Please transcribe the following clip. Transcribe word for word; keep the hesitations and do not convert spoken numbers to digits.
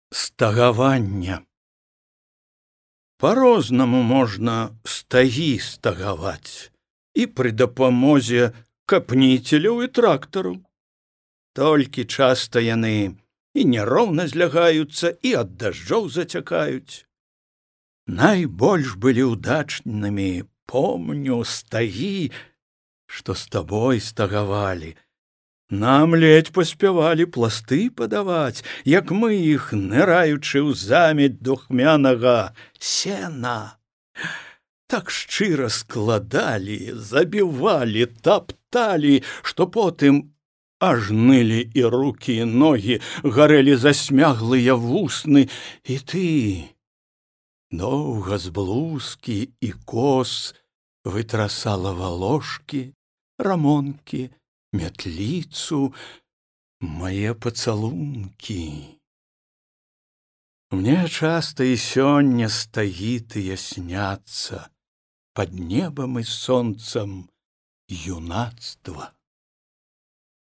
Стагавання. По-рознаму можна стагі стагаваць і пры дапамозе капніцеляў і трактару. Толькі часта яны і няроўна злягаюцца, і ад дажджоў зацякаюць. Найбольш былі ўдачнымі, помню, стагі, што з табой стагавалі. Нам ледзь паспявалі пласты падаваць, як мы іх, ныраючы ў замець духмянага сена. Так шчыра складалі, забівалі, тапталі, што потым аж нылі і рукі, і ногі, гарэлі засмяглыя вусны, і ты доўга з блузкі і кос вытрасала валошкі, рамонкі, мятліцу, мае пацалункі. Мне часта і сёння стагі тыя сняцца пад небам і сонцам юнацтва.